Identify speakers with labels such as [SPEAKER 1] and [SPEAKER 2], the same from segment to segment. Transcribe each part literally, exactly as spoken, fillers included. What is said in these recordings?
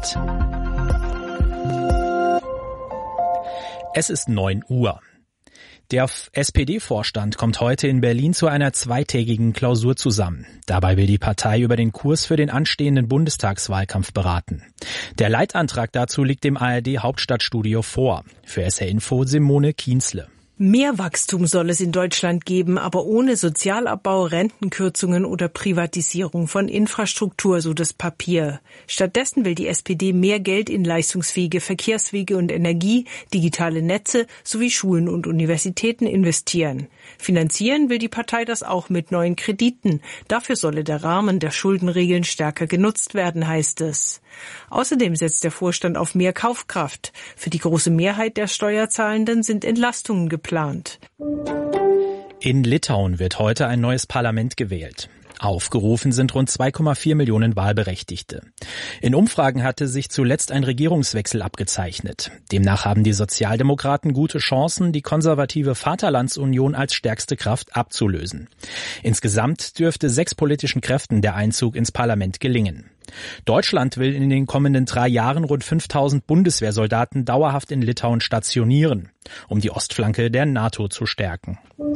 [SPEAKER 1] Nacht. Es ist neun Uhr. Der S P D-Vorstand kommt heute in Berlin zu einer zweitägigen Klausur zusammen. Dabei will die Partei über den Kurs für den anstehenden Bundestagswahlkampf beraten. Der Leitantrag dazu liegt dem A R D-Hauptstadtstudio vor. Für S R Info Simone Kienzle.
[SPEAKER 2] Mehr Wachstum soll es in Deutschland geben, aber ohne Sozialabbau, Rentenkürzungen oder Privatisierung von Infrastruktur, so das Papier. Stattdessen will die S P D mehr Geld in leistungsfähige Verkehrswege und Energie, digitale Netze sowie Schulen und Universitäten investieren. Finanzieren will die Partei das auch mit neuen Krediten. Dafür solle der Rahmen der Schuldenregeln stärker genutzt werden, heißt es. Außerdem setzt der Vorstand auf mehr Kaufkraft. Für die große Mehrheit der Steuerzahlenden sind Entlastungen geplant.
[SPEAKER 1] In Litauen wird heute ein neues Parlament gewählt. Aufgerufen sind rund zwei Komma vier Millionen Wahlberechtigte. In Umfragen hatte sich zuletzt ein Regierungswechsel abgezeichnet. Demnach haben die Sozialdemokraten gute Chancen, die konservative Vaterlandsunion als stärkste Kraft abzulösen. Insgesamt dürfte sechs politischen Kräften der Einzug ins Parlament gelingen. Deutschland will in den kommenden drei Jahren rund fünftausend Bundeswehrsoldaten dauerhaft in Litauen stationieren, um die Ostflanke der NATO zu stärken.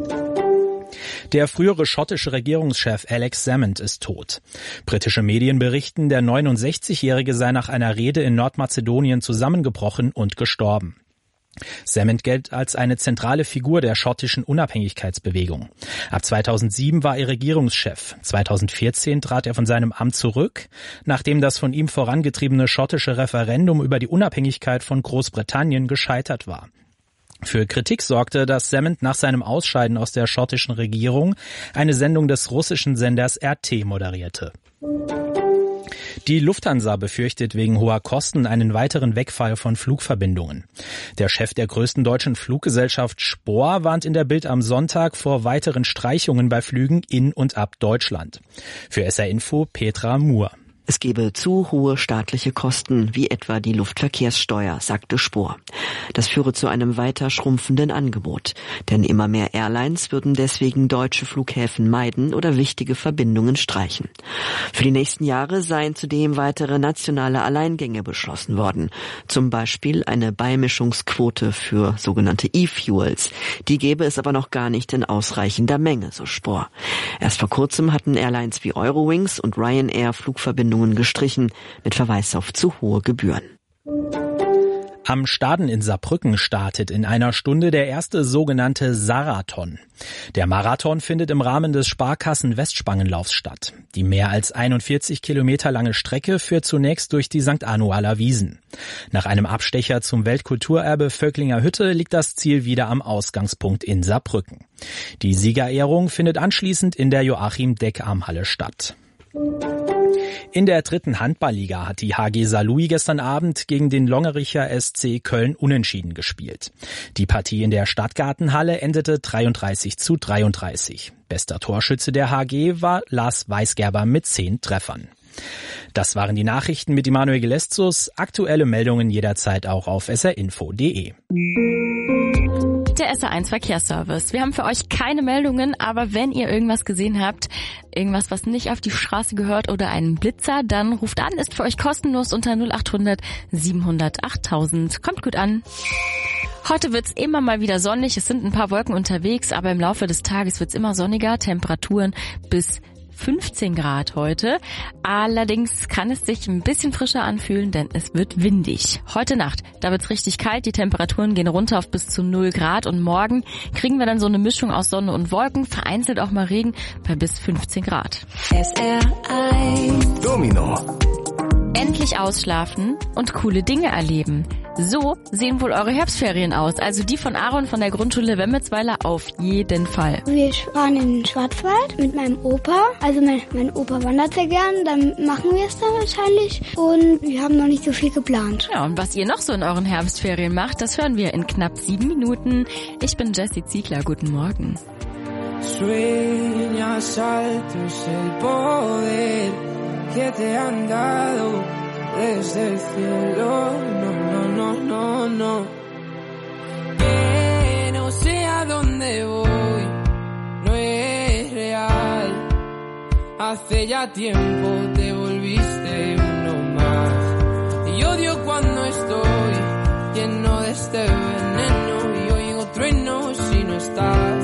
[SPEAKER 1] Der frühere schottische Regierungschef Alex Salmond ist tot. Britische Medien berichten, der neunundsechzigjährige sei nach einer Rede in Nordmazedonien zusammengebrochen und gestorben. Salmond gilt als eine zentrale Figur der schottischen Unabhängigkeitsbewegung. Ab zweitausendsieben war er Regierungschef. zweitausendvierzehn trat er von seinem Amt zurück, nachdem das von ihm vorangetriebene schottische Referendum über die Unabhängigkeit von Großbritannien gescheitert war. Für Kritik sorgte, dass Salmond nach seinem Ausscheiden aus der schottischen Regierung eine Sendung des russischen Senders R T moderierte. Die Lufthansa befürchtet wegen hoher Kosten einen weiteren Wegfall von Flugverbindungen. Der Chef der größten deutschen Fluggesellschaft Spohr warnt in der Bild am Sonntag vor weiteren Streichungen bei Flügen in und ab Deutschland. Für S R Info Petra Muhr.
[SPEAKER 3] Es gebe zu hohe staatliche Kosten, wie etwa die Luftverkehrssteuer, sagte Spohr. Das führe zu einem weiter schrumpfenden Angebot. Denn immer mehr Airlines würden deswegen deutsche Flughäfen meiden oder wichtige Verbindungen streichen. Für die nächsten Jahre seien zudem weitere nationale Alleingänge beschlossen worden. Zum Beispiel eine Beimischungsquote für sogenannte E-Fuels. Die gäbe es aber noch gar nicht in ausreichender Menge, so Spohr. Erst vor kurzem hatten Airlines wie Eurowings und Ryanair Flugverbindungen gestrichen, mit Verweis auf zu hohe Gebühren.
[SPEAKER 1] Am Staden in Saarbrücken startet in einer Stunde der erste sogenannte Sarathon. Der Marathon findet im Rahmen des Sparkassen-Westspangenlaufs statt. Die mehr als einundvierzig Kilometer lange Strecke führt zunächst durch die Sankt Anualer Wiesen. Nach einem Abstecher zum Weltkulturerbe Völklinger Hütte liegt das Ziel wieder am Ausgangspunkt in Saarbrücken. Die Siegerehrung findet anschließend in der Joachim-Deckarm-Halle statt. In der dritten Handballliga hat die H G Saarlouis gestern Abend gegen den Longericher S C Köln unentschieden gespielt. Die Partie in der Stadtgartenhalle endete dreiunddreißig zu dreiunddreißig. Bester Torschütze der H G war Lars Weisgerber mit zehn Treffern. Das waren die Nachrichten mit Immanuel Geleszus. Aktuelle Meldungen jederzeit auch auf s r info punkt d e.
[SPEAKER 4] Der S R eins Verkehrsservice. Wir haben für euch keine Meldungen, aber wenn ihr irgendwas gesehen habt, irgendwas, was nicht auf die Straße gehört oder einen Blitzer, dann ruft an, ist für euch kostenlos unter null acht hundert siebenhundert achttausend. Kommt gut an. Heute wird's immer mal wieder sonnig, es sind ein paar Wolken unterwegs, aber im Laufe des Tages wird's immer sonniger, Temperaturen bis fünfzehn Grad heute. Allerdings kann es sich ein bisschen frischer anfühlen, denn es wird windig. Heute Nacht, da wird's richtig kalt, die Temperaturen gehen runter auf bis zu null Grad und morgen kriegen wir dann so eine Mischung aus Sonne und Wolken, vereinzelt auch mal Regen bei bis fünfzehn Grad.
[SPEAKER 5] S R eins
[SPEAKER 6] Domino.
[SPEAKER 4] Endlich ausschlafen und coole Dinge erleben. So sehen wohl eure Herbstferien aus, also die von Aaron von der Grundschule Wemmelsweiler auf jeden Fall.
[SPEAKER 7] Wir fahren in den Schwarzwald mit meinem Opa. Also mein, mein Opa wandert sehr gern, dann machen wir es dann wahrscheinlich. Und wir haben noch nicht so viel geplant.
[SPEAKER 4] Ja, und was ihr noch so in euren Herbstferien macht, das hören wir in knapp sieben Minuten. Ich bin Jessie Ziegler, guten Morgen.
[SPEAKER 8] Sueñas altos el poder que te han dado desde el cielo, no, no, no, no, no. Que no sé a dónde voy, no es real. Hace ya tiempo te volviste uno más. Y este veneno y oigo truenos si no estás.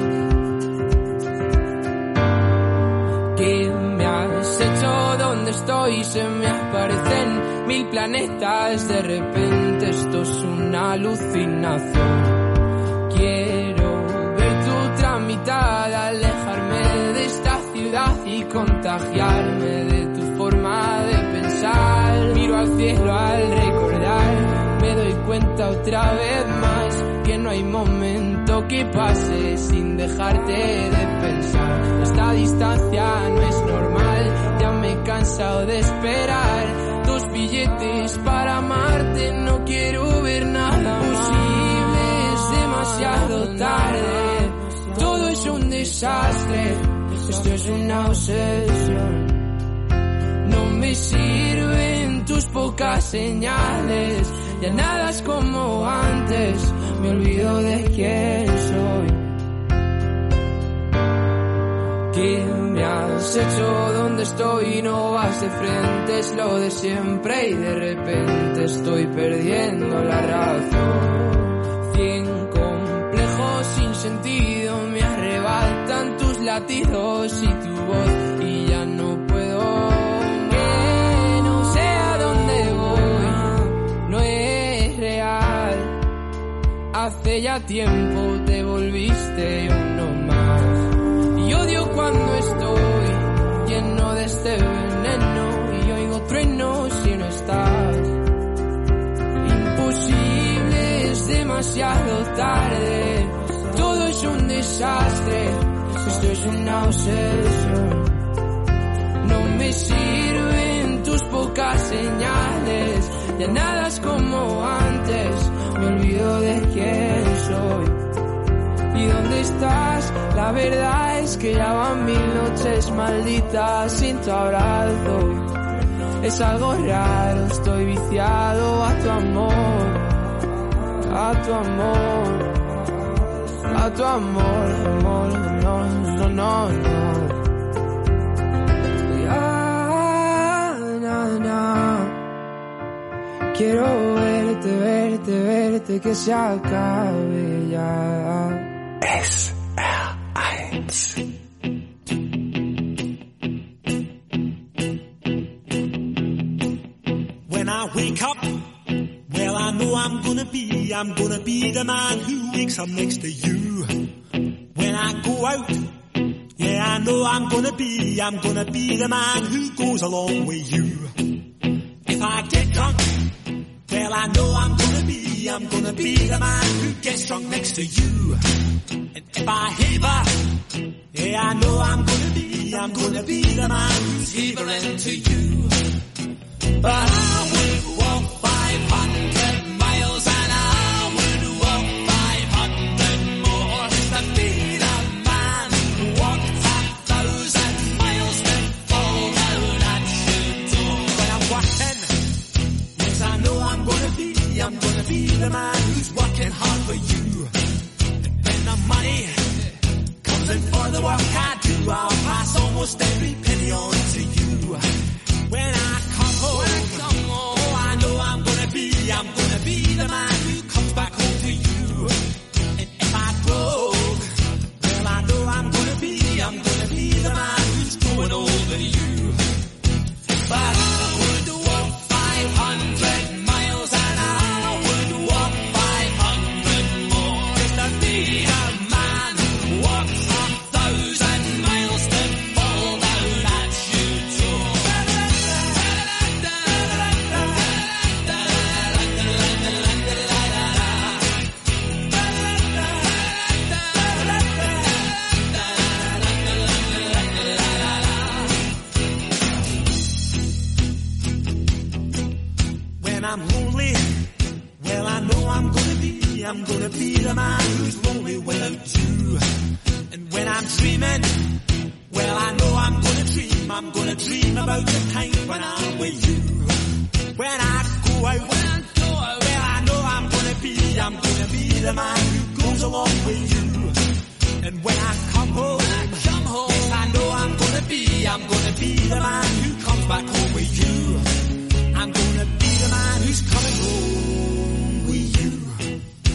[SPEAKER 8] ¿Qué me has hecho? ¿Dónde estoy? Se me aparecen mil planetas. De repente esto es una alucinación. Quiero ver tu otra mitad, alejarme de esta ciudad y contagiarme de tu forma de pensar. Miro al cielo al recordar, me doy cuenta otra vez más que no hay momento que pase sin dejarte de pensar. Esta distancia no es normal, ya me he cansado de esperar. Dos billetes para amarte, no quiero ver nada posible, es demasiado tarde. Todo es un desastre, esto es una obsesión. No me sirven tus pocas señales, ya nada es como antes, me olvido de quién soy. ¿Qué me has hecho? ¿Dónde estoy? No vas de frente, es lo de siempre y de repente estoy perdiendo la razón. Cien complejos sin sentido me arrebatan tus latidos y tu voz y ya no puedo. Que no sé a dónde voy, no es real. Hace ya tiempo te volviste uno más. Y odio cuando estoy lleno de este veneno y oigo truenos si no estás. Imposible, es demasiado tarde. Todo es un desastre, esto es una obsesión. No me sirven tus pocas señales, ya nada es como antes, me olvido de quién soy. ¿Y dónde estás? La verdad es que ya van mil noches malditas sin tu abrazo. Es algo raro, estoy viciado a tu amor, a tu amor, a tu amor, amor, no, no, no, no. Ya, na, na. Quiero verte, verte, verte, que se acabe ya.
[SPEAKER 6] S R eins. When I wake up, well, I know I'm gonna be, I'm gonna be the man who wakes up next to you. When I go out, yeah, I know I'm gonna be, I'm gonna be the man who goes along with you. If I get drunk, well, I know I'm gonna be, I'm gonna be the man who gets drunk next to you. And if I heaver, yeah, I know I'm gonna be, I'm gonna be the man who's heavering to you. But I would walk five hundred miles and I would walk five hundred more to be the man who walked a thousand miles to fall down at your door. When I'm working, yes, I know I'm gonna be, I'm gonna be the man who's working hard for you. And the money comes in for the work I do, I'll pass almost every penny on to you. When I come home, when I come home, oh, I know I'm gonna be, I'm gonna be the man who comes back home to you. And if I broke, well, I know I'm gonna be, I'm gonna be the man who's going over you. But I would walk five hundred miles and I would walk five hundred more just to be the man who walks a thousand miles to fall down at your door. When I'm lonely, well, I know I'm gonna be, I'm gonna be the man who's lonely without you. And when I'm dreaming, well, I know I'm gonna dream, I'm gonna dream about the time when I'm with you. When I go out, when I go out, well, I know I'm gonna be, I'm gonna be the man who goes along with you. And when I come home, when I come home, yes, I know I'm gonna be, I'm gonna be the man who comes back home with you. I'm gonna be the man who's coming home with you.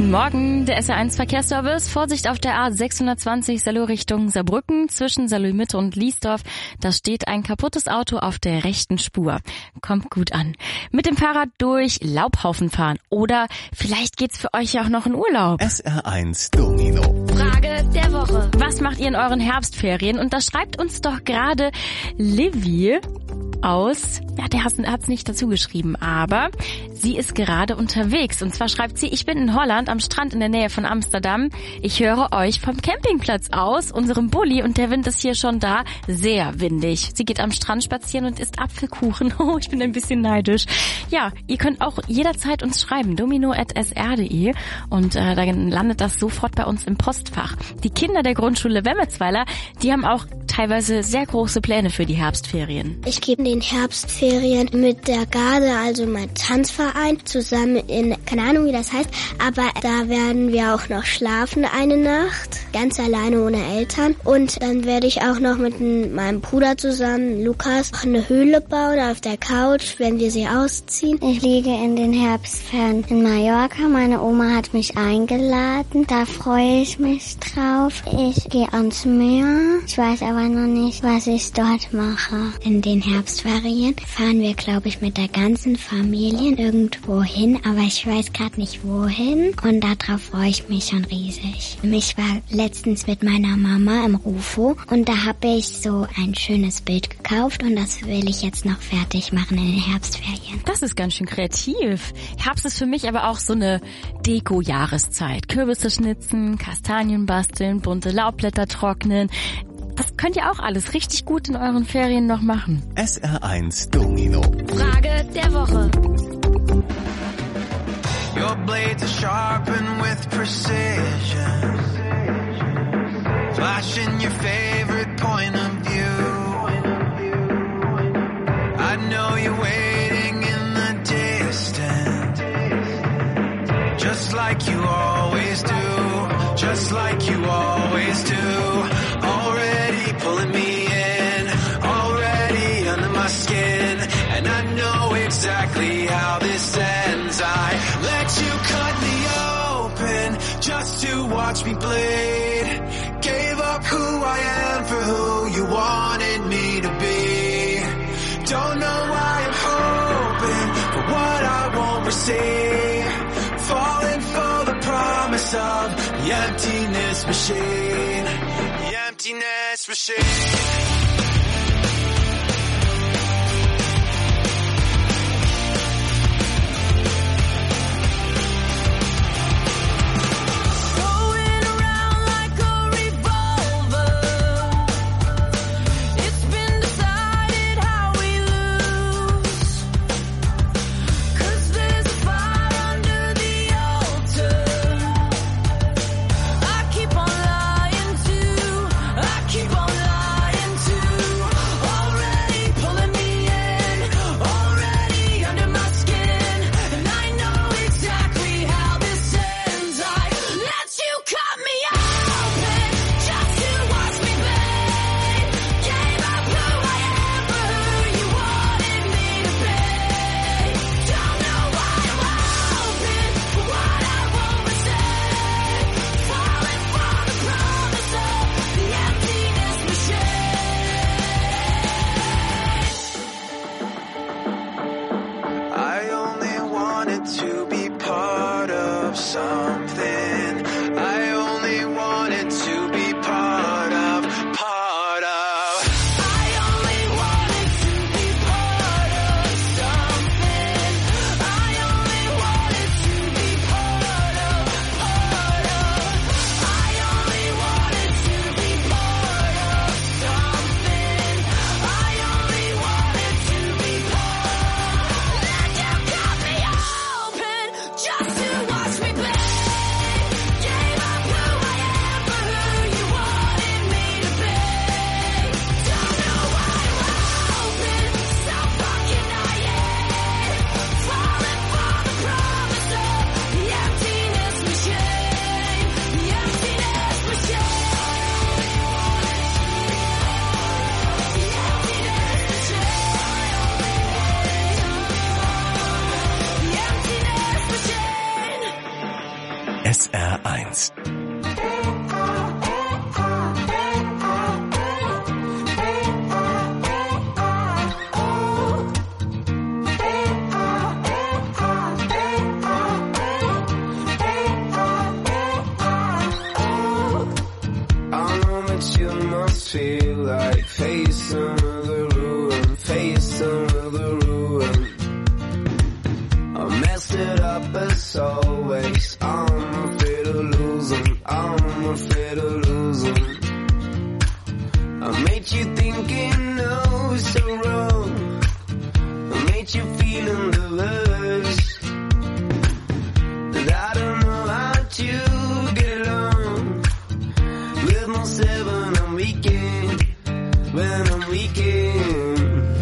[SPEAKER 4] Guten Morgen, der S R eins Verkehrsservice. Vorsicht auf der A sechshundertzwanzig Salo Richtung Saarbrücken zwischen Saarlouis-Mitte und Liesdorf. Da steht ein kaputtes Auto auf der rechten Spur. Kommt gut an. Mit dem Fahrrad durch Laubhaufen fahren. Oder vielleicht geht's für euch ja auch noch in Urlaub.
[SPEAKER 9] S R eins Domino.
[SPEAKER 4] Frage der Woche. Was macht ihr in euren Herbstferien? Und da schreibt uns doch gerade Livy aus, ja, der hat es nicht dazu geschrieben, aber sie ist gerade unterwegs. Und zwar schreibt sie, ich bin in Holland am Strand in der Nähe von Amsterdam. Ich höre euch vom Campingplatz aus, unserem Bulli, und der Wind ist hier schon da, sehr windig. Sie geht am Strand spazieren und isst Apfelkuchen. Oh, ich bin ein bisschen neidisch. Ja, ihr könnt auch jederzeit uns schreiben, domino at s r punkt d e, und äh, dann landet das sofort bei uns im Postfach. Die Kinder der Grundschule Wemmelsweiler, die haben auch teilweise sehr große Pläne für die Herbstferien.
[SPEAKER 7] Ich gebe in den Herbstferien mit der Garde, also mein Tanzverein, zusammen in, keine Ahnung wie das heißt, aber da werden wir auch noch schlafen eine Nacht, ganz alleine ohne Eltern. Und dann werde ich auch noch mit meinem Bruder zusammen, Lukas, eine Höhle bauen auf der Couch, wenn wir sie ausziehen.
[SPEAKER 10] Ich liege in den Herbstferien in Mallorca. Meine Oma hat mich eingeladen. Da freue ich mich drauf. Ich gehe ans Meer. Ich weiß aber noch nicht, was ich dort mache.
[SPEAKER 7] In den Herbstferien fahren wir, glaube ich, mit der ganzen Familie irgendwo hin, aber ich weiß gerade nicht wohin, und darauf freue ich mich schon riesig. Ich war letztens mit meiner Mama im Rufo und da habe ich so ein schönes Bild gekauft und das will ich jetzt noch fertig machen in den Herbstferien.
[SPEAKER 4] Das ist ganz schön kreativ. Herbst ist für mich aber auch so eine Deko-Jahreszeit. Kürbisse schnitzen, Kastanien basteln, bunte Laubblätter trocknen. Das könnt ihr auch alles richtig gut in euren Ferien noch machen.
[SPEAKER 9] S R eins Domino.
[SPEAKER 4] Frage der Woche.
[SPEAKER 11] Your blades are sharpened with precision, flashing your favorite point of view. I know you're waiting in the distance, just like you always do, just like you always do. Already pulling me in, already under my skin, and I know exactly how this ends. I let you cut me open just to watch me bleed. Gave up who I am for who you wanted me to be. Don't know why I'm hoping for what I won't receive. Falling for the promise of the emptiness machine. The emptiness machine.
[SPEAKER 12] Keep on lying to
[SPEAKER 9] eins.
[SPEAKER 8] Feel like face another ruin, face another ruin. I messed it up as always. I'm afraid of losing, I'm afraid of losing. I made you thinking, no, it's so wrong. I made you feeling the worst. And I don't know how to get along with myself when I'm weekend, when I'm weekend.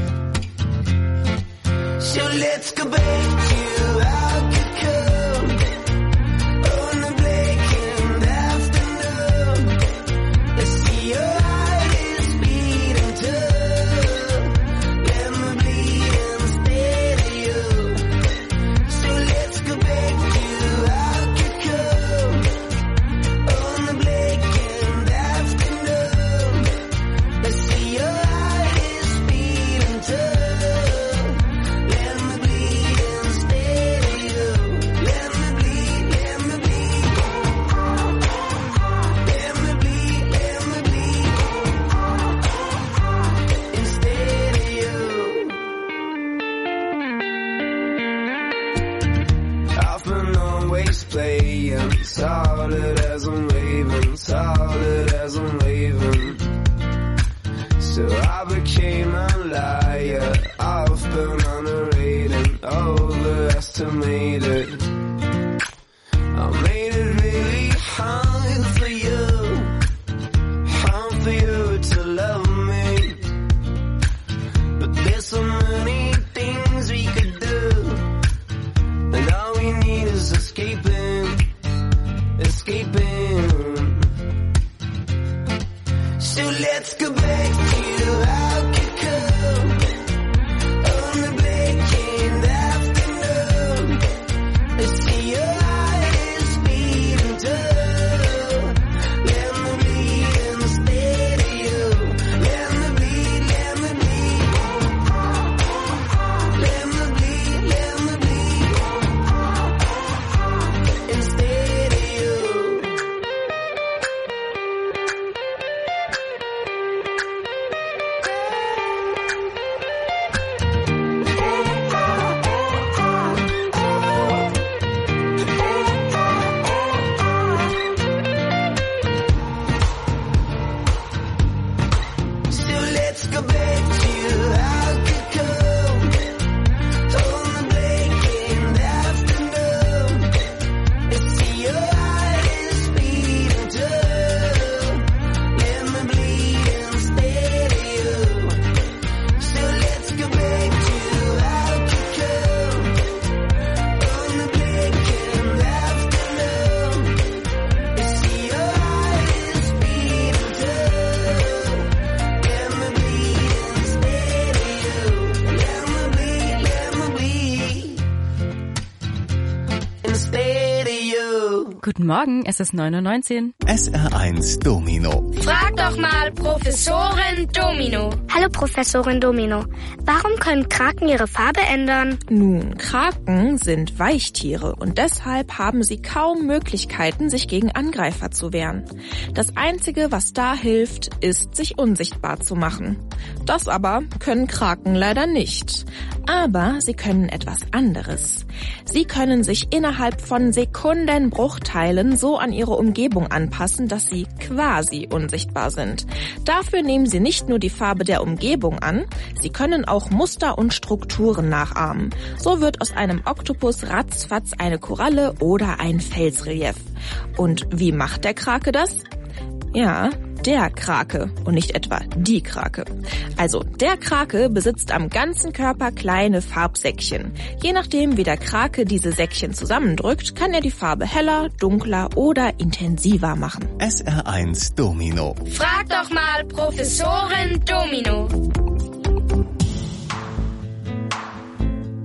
[SPEAKER 8] So let's go back to how you come on the blackened afternoon. Let's see your heart is beating tough. Let me bleed instead of you. So let's go back to how you come on the blackened afternoon. Let's see your heart is beating tough. Playing solid as I'm waving, solid as I'm waving. So I became a liar. I've been underrated, overestimated. I made it really hard for you, hard for you to love me. But there's so many things we could do, and all we need is escaping, escaping. So let's go back to how you come on the blackened afternoon. Let's see your heart is beating tough. Let me bleed instead of you. Let me bleed, let me bleed. Let me bleed, let me bleed instead of you. So let's go back to how you come on the blackened afternoon. Let's see your heart is beating tough. Let me bleed instead of you. So let's go back to how you come on the blackened afternoon. Let's see your heart is beating tough. Let me bleed instead of you. Let me bleed, let me bleed instead of you.
[SPEAKER 4] Guten Morgen, es ist neun Uhr neunzehn.
[SPEAKER 9] S R eins Domino.
[SPEAKER 12] Frag doch mal Professorin Domino.
[SPEAKER 13] Hallo Professorin Domino. Warum können Kraken ihre Farbe ändern?
[SPEAKER 2] Nun, Kraken sind Weichtiere und deshalb haben sie kaum Möglichkeiten, sich gegen Angreifer zu wehren. Das Einzige, was da hilft, ist, sich unsichtbar zu machen. Das aber können Kraken leider nicht. Aber sie können etwas anderes. Sie können sich innerhalb von Sekundenbruchteilen so an ihre Umgebung anpassen, dass sie quasi unsichtbar sind. Dafür nehmen sie nicht nur die Farbe der Umgebung an, sie können auch Muster und Strukturen nachahmen. So wird aus einem Oktopus ratzfatz eine Koralle oder ein Felsrelief. Und wie macht der Krake das? Ja, der Krake und nicht etwa die Krake. Also, der Krake besitzt am ganzen Körper kleine Farbsäckchen. Je nachdem, wie der Krake diese Säckchen zusammendrückt, kann er die Farbe heller, dunkler oder intensiver machen.
[SPEAKER 9] S R eins Domino.
[SPEAKER 12] Frag doch mal Professorin Domino.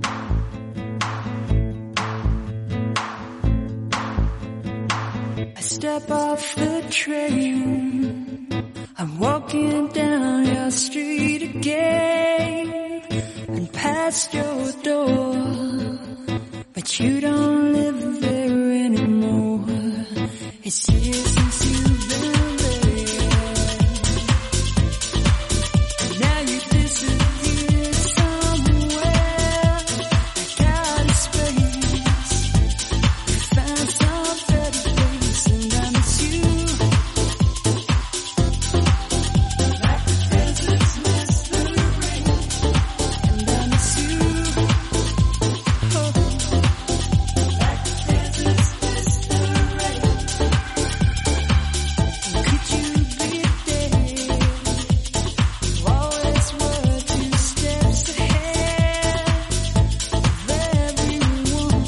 [SPEAKER 14] I step off the train. I'm walking down your street again and past your door, but you don't live there anymore. It's years since you've been there. Now you disappeared somewhere. I got a space. You found some better place, and I miss you. Like the deserts miss the rain, and I miss you. Oh. Like the deserts miss the rain. Could you be there? You always were two steps ahead of everyone.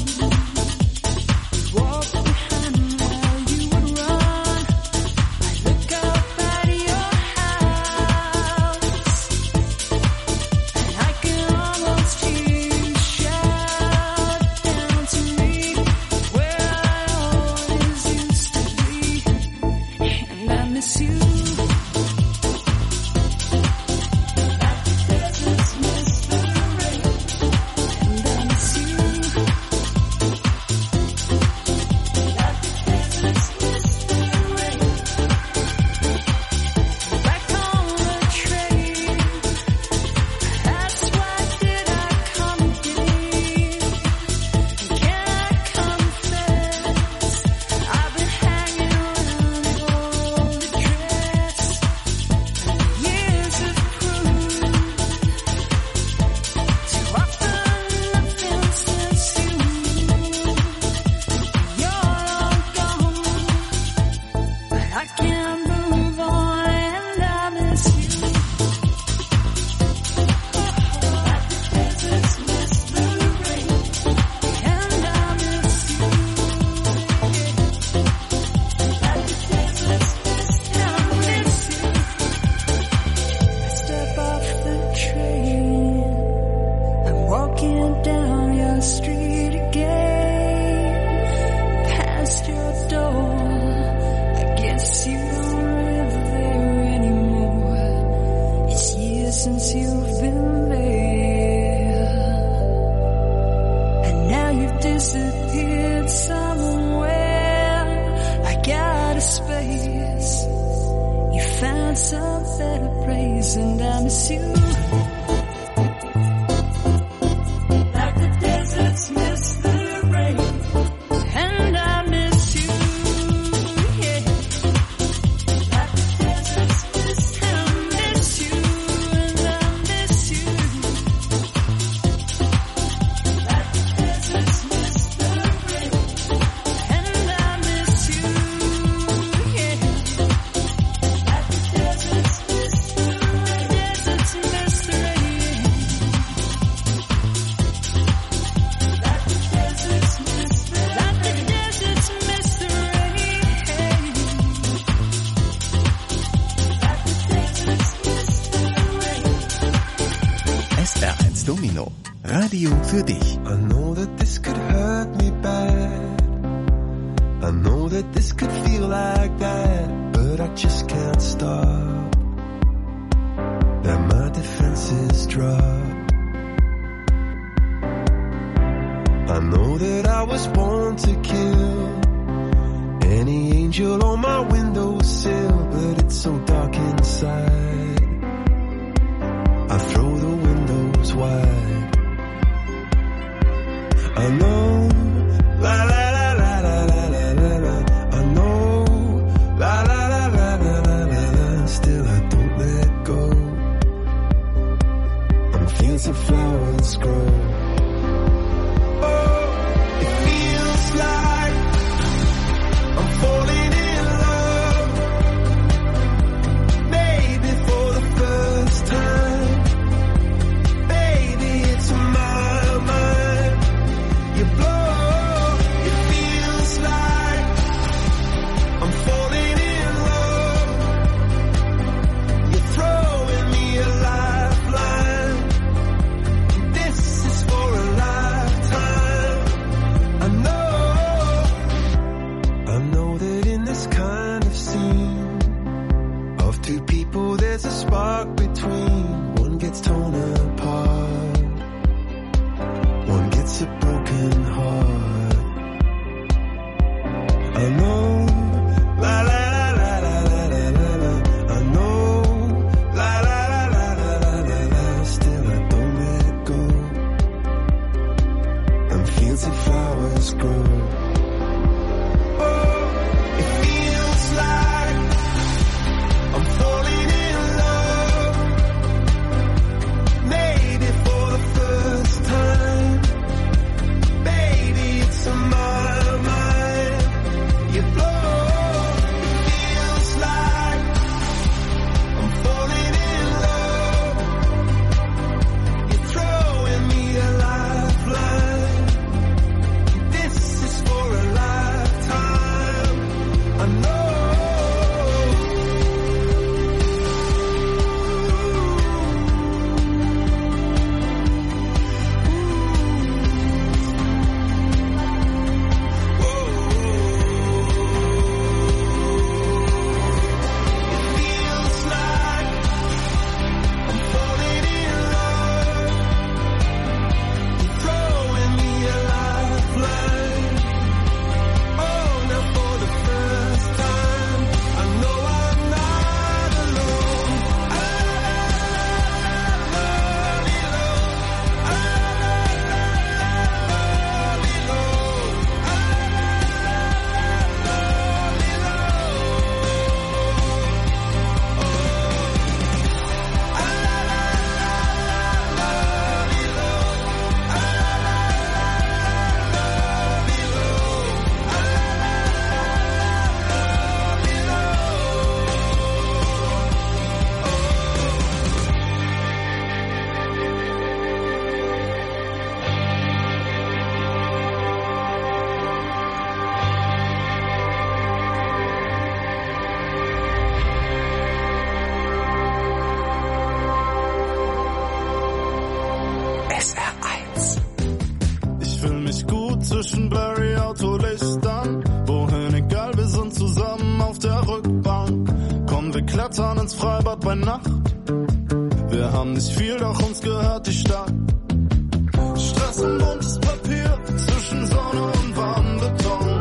[SPEAKER 14] Walk behind while you would run. I look up at your house, and I can almost hear you shout down to me where I always used to be, and I miss you. Like the deserts miss the rain, and I miss you. Like the deserts miss the rain. Back on the train, that's why did I come again? Can I confess, I've been hanging around your old address. Years have proved too often nothing since you. You're all gone, but I can't move on, and I miss you. Like the deserts miss the rain, and I miss you. Like the deserts miss, and I miss you. I step off the train. I'm walking down your street again, past your door. I guess you don't live there anymore. It's years since you've been there, and now you've disappeared somewhere. I got a space. You found some better place, and I miss you. Like the deserts miss the rain, and I miss you. Yeah. Like the deserts miss, and I miss you, and I miss you. Like the deserts miss the rain, and I miss you. Yeah. Like the deserts miss the rain, deserts miss the rain. Like the deserts miss the rain, like the deserts miss the rain. Like the deserts miss the rain.
[SPEAKER 9] S R eins Domino. Radio für dich.
[SPEAKER 15] I know that this could hurt me bad. I know that this could feel like that, but I just can't stop. Let my defenses drop. I know that I was born to kill any angel on my windowsill, but it's so dark inside. I throw the windows wide. I know, la la la la la la la la la. I know, la la la la la la la la. Still I don't let go. And fields of flowers grow. Oh, it feels like I'm falling in love. Maybe for the first time. Baby, a broken heart. I know, la la la la la la la la la. I know, la la la la la la la la. Still I don't let it go. And fields of flowers grow. Oh, it feels like I'm falling in love. Maybe for the first time. Baby, it's on my mind. You blow. It feels like I'm falling in love. You're throwing me a lifeline. This is for a lifetime. I know.
[SPEAKER 16] S R eins. Ich fühl mich gut zwischen Blurry Autolichtern. Wohin egal, wir sind zusammen auf der Rückbank. Komm, wir klettern ins Freibad bei Nacht. Wir haben nicht viel, doch uns gehört die Stadt. Stress und buntes Papier zwischen Sonne und warmem Beton.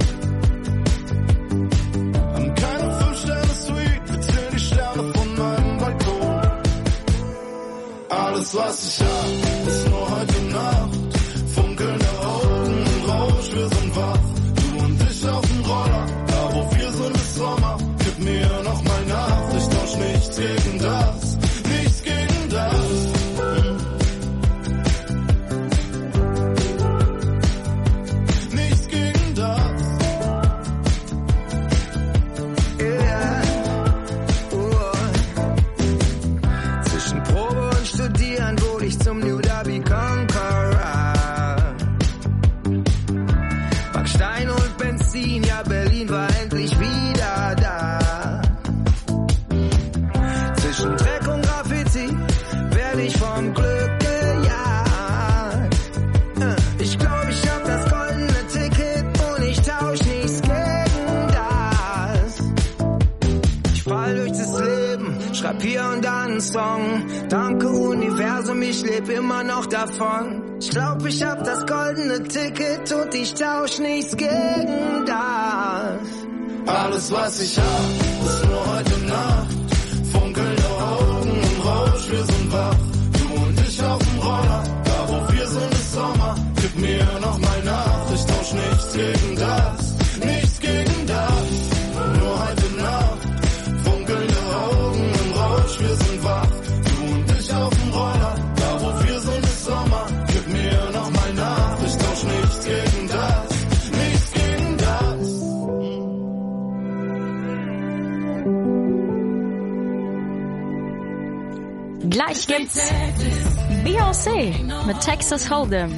[SPEAKER 16] Haben keine Fünf-Sterne-Suite, wir zählen die Sterne von meinem Balkon. Alles, was ich hab, ist nur heute Nacht. Funkelnde Augen und Rausch, wir sind wach. Du und ich auf dem Roller, da wo wir sind, ist Sommer. Gib mir noch mal Nacht, ich tausch nichts gegen das. Nichts gegen das. Nichts gegen das.
[SPEAKER 17] Yeah. Oh. Zwischen Probe und Studieren wurde ich zum New Derby Conqueror. Backstein und Benzin, ja Berlin war endlich wieder da. Zwischen Dreck und Graffiti werde ich vom Glück gejagt. Ich glaube, ich hab das goldene Ticket und ich tausch nichts gegen das. Ich fall durch das Leben, schreib hier und da einen Song. Danke Universum, ich leb immer noch davon. Ich glaub, ich hab das goldene Ticket und ich tausch nichts gegen das.
[SPEAKER 16] Alles, was ich hab, ist nur heute Nacht. Funkelnde Augen und Rausch, wir sind wach. Du und ich auf dem Roller, da wo wir sind, ist Sommer. Gib mir noch mal Nacht, ich tausch nichts gegen das. Nichts gegen das, nur heute Nacht. Funkelnde Augen und Rausch, wir sind wach. Du und ich auf dem Roller, da wo wir sind, ist Sommer. Gib mir noch mal Nacht, ich tausch nichts gegen das. Nichts gegen das.
[SPEAKER 4] Gleich gibt's Beyoncé mit Texas Hold'em.